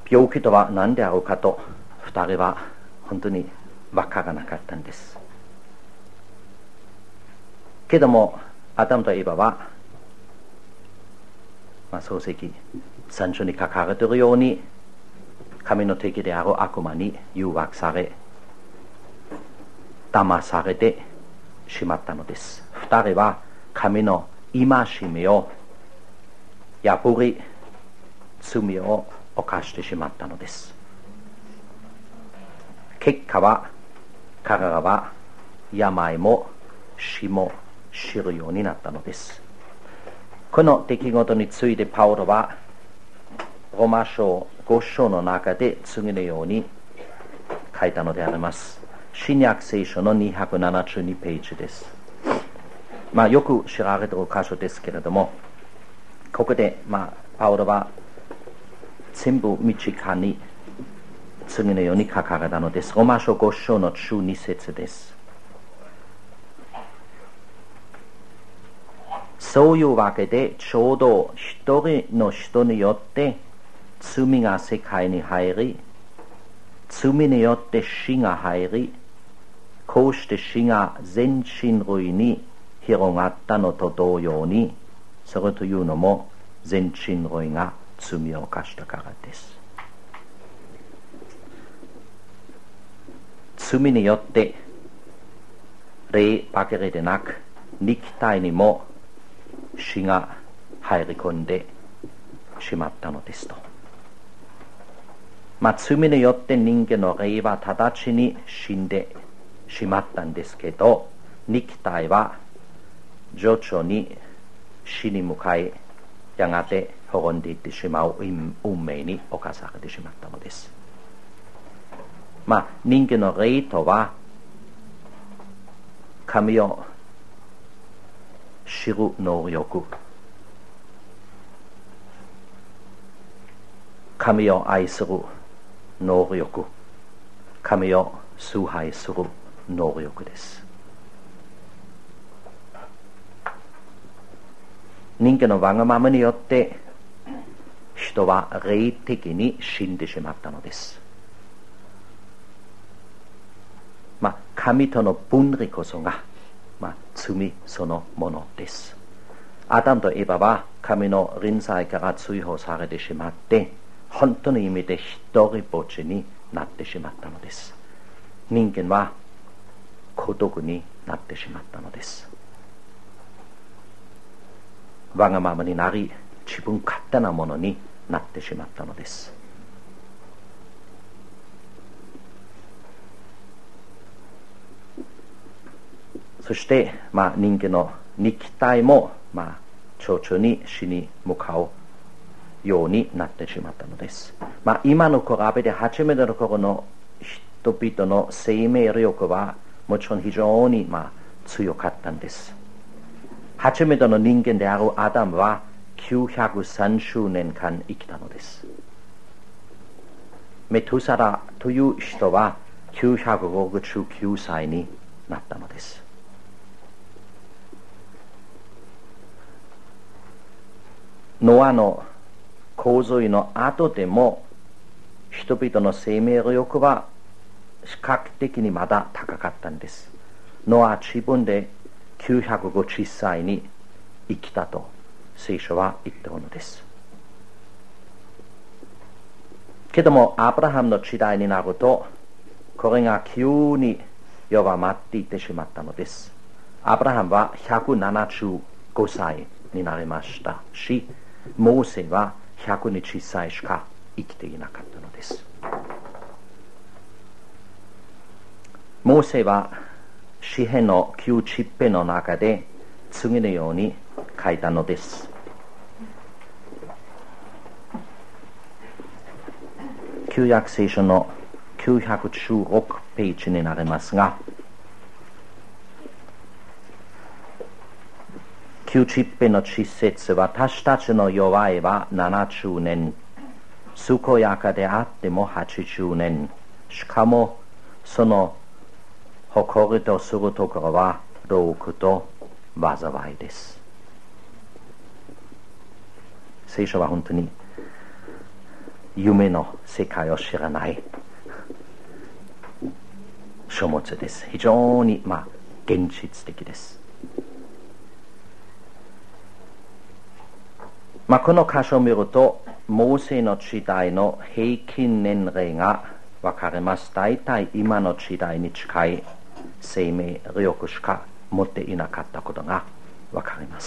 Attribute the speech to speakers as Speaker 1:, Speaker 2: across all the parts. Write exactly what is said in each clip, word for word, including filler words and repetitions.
Speaker 1: 病気とは何であろうかと二人は本当に分からなかったんです。けどもアダムとエバは、まあ、漱石最初に書かれているように神の敵である悪魔に誘惑され騙されてしまったのです。二人は神の戒めを破り罪を犯してしまったのです。結果は彼らは病も死も知るようになったのです。この出来事についてパウロはローマ書ご章の中で次のように書いたのであります。新約聖書のにひゃくななじゅうにページです。まあよく知られている箇所ですけれども、ここで、まあ、パウロは全部短に次のように書かれたのです。ローマ書ご章のじゅうに節です。そういうわけでちょうど一人の人によって罪が世界に入り、罪によって死が入り、こうして死が全人類に広がったのと同様に、それというのも全人類が罪を犯したからです。罪によって霊ばかりでなく肉体にも死が入り込んでしまったのですと。まあ罪によって人間の霊は直ちに死んでしまったんですけど、肉体は徐々に死に向かい、やがて滅んでいってしまう運命に侵されてしまったのです。まあ人間の霊とは神を知る能力、神を愛する能力、神を崇拝する能力です。人間のわがままによって人は霊的に死んでしまったのです。まあ神との分離こそが、まあ、罪そのものです。アダムとエバは神の臨在から追放されてしまって、本当の意味で一人ぼっちになってしまったのです。人間は孤独になってしまったのです。わがままになり、自分勝手なものになってしまったのです。そして、まあ、人間の肉体も、まあ、徐々に死に向かうようになってしまったのです。まあ、今の比べて初めての頃の人々の生命力はもちろん非常に、まあ、強かったんです。初めての人間であるアダムはきゅうひゃくさんじゅうねんかん生きたのです。メトゥサラという人はきゅうひゃくろくじゅうきゅうさいになったのです。ノアの洪水の後でも人々の生命力は比較的にまだ高かったんです。ノア自分できゅうひゃくごじゅっさいに生きたと聖書は言っているのです。けどもアブラハムの時代になるとこれが急に弱まっていってしまったのです。アブラハムはひゃくななじゅうごさいになりましたし、モーセはひゃくにじゅっさいしか生きていなかったのです。モーセは詩篇のきゅうじゅっぺんの中で次のように書いたのです。旧約聖書のきゅうひゃくじゅうろくページになりますが、きゅうじゅっぺんのち節、私たちの弱いはななじゅうねん、健やかであってもはちじゅうねん、しかもその誇りとするところは労苦と災いです。聖書は本当に夢の世界を知らない書物です。非常に、まあ、現実的です。まあ、この箇所を見ると、モーセの時代の平均年齢が分かります。大体今の時代に近い生命力しか持っていなかったことが分かります。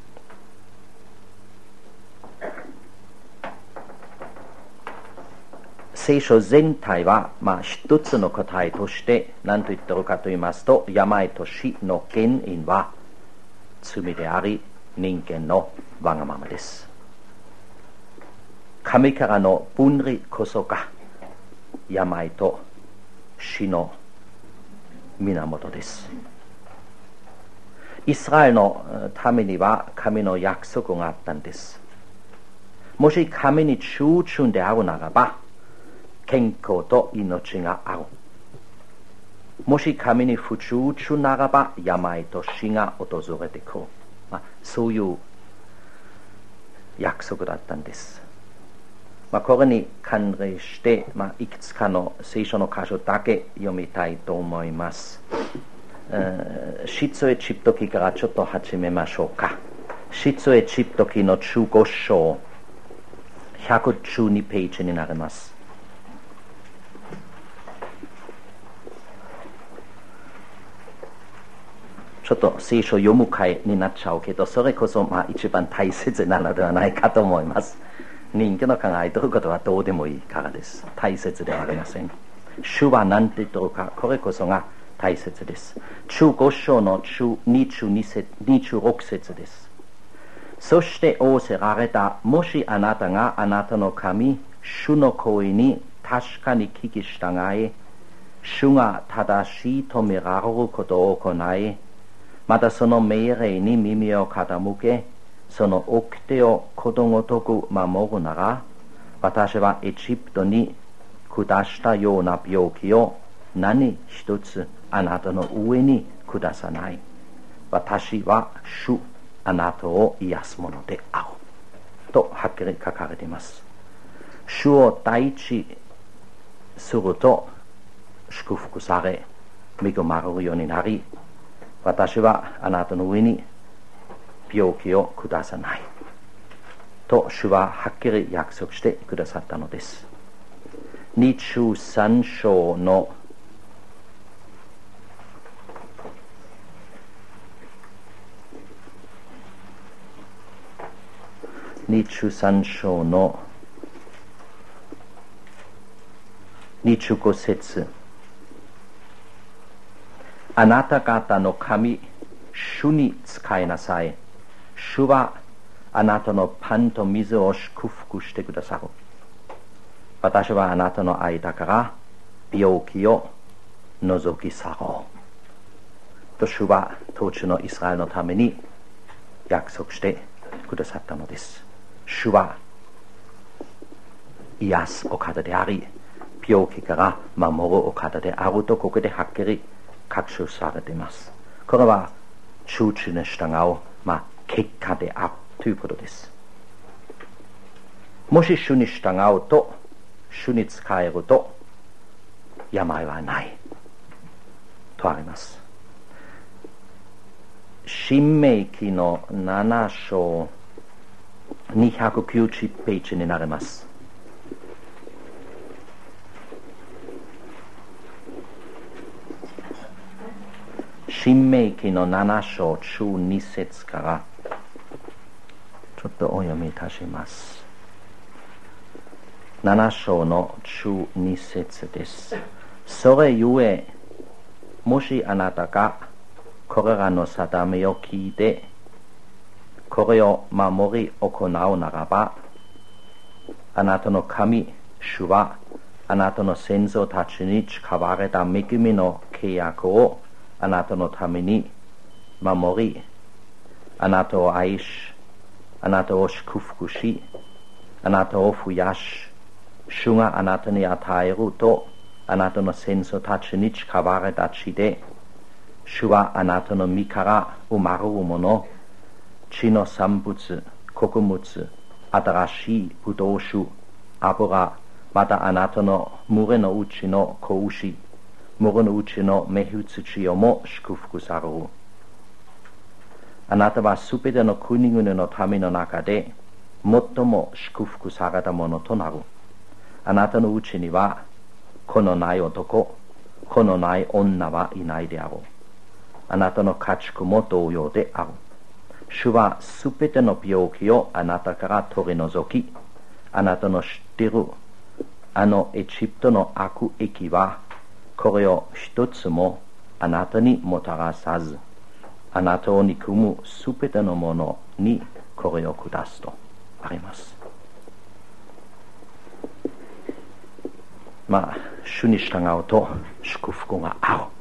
Speaker 1: 聖書全体は、まあ、一つの答えとして何と言っているかと言いますと、病と死の原因は罪であり、人間のわがままです。神からの分離こそが病と死の源です。イスラエルのためには神の約束があったんです。もし神に忠順であるならば、健康と命がある。もし神に不忠順ならば、病と死が訪れてくる。まあ、そういう約束だったんです。まあ、これに関連して、まあ、いくつかの聖書の箇所だけ読みたいと思います。出エジプト記からちょっと始めましょうか。出エジプト記のじゅうご章、ひゃくじゅうにページになります。ちょっと聖書読む会になっちゃうけど、それこそまあ一番大切なのではないかと思います。人間の考えていることはどうでもいいからです。大切ではありません。主は何て言っているか、これこそが大切です。じゅうご章のにじゅうに節、にじゅうろく節です。そして仰せられた。もしあなたがあなたの神、主の声に確かに聞き従い、主が正しいと見られることを行い、またその命令に耳を傾け、その掟をことごとく守るなら、私はエジプトに下したような病気を何一つあなたの上に下さない。私は主、あなたを癒すものである。とはっきり書かれています。主を第一すると祝福され、恵まれるようになり、私はあなたの上に病気を下さないと主ははっきり約束してくださったのです。にじゅうさん章のにじゅうさん章のにじゅうご節、あなた方の神、主に仕えなさい。主はあなたのパンと水を祝福してくださる。私はあなたの間から病気を除き去ろう。と主は当時のイスラエルのために約束してくださったのです。主は癒すお方であり、病気から守るお方であるとここではっきり確証されています。これは忠実に従う、まあ、結果であるということです。もし主に従うと、主に仕えると、病はないとあります。新明記のなな章にひゃくきゅうじゅうページになります。新明記のなな章じゅうに節からちょっとお読みいたします。なな章のじゅうに節です。それゆえ、もしあなたがこれらの定めを聞いて、これを守り行うならば、あなたの神、主はあなたの先祖たちに誓われた恵みの契約をあなたのために守り、あなたを愛し、あなたを祝福し、あなたを増やし、主があなたに与えるとあなたの先祖たちに誓われた地で、主はあなたの身から生まれるもの、地の産物、穀物、新しいブドウ酒、 油、またあなたの群れのうちの子牛、群れのうちの雌羊よも祝福される。あなたはすべての国々の民の中で最も祝福されたものとなる。あなたのうちには子のない男、子のない女はいないであろう。あなたの家畜も同様である。主はすべての病気をあなたから取り除き、あなたの知っているあのエジプトの悪疫はこれを一つもあなたにもたらさず、あなたを憎むすべてのものにこれを下すとあります。まあ主に従うと祝福がある。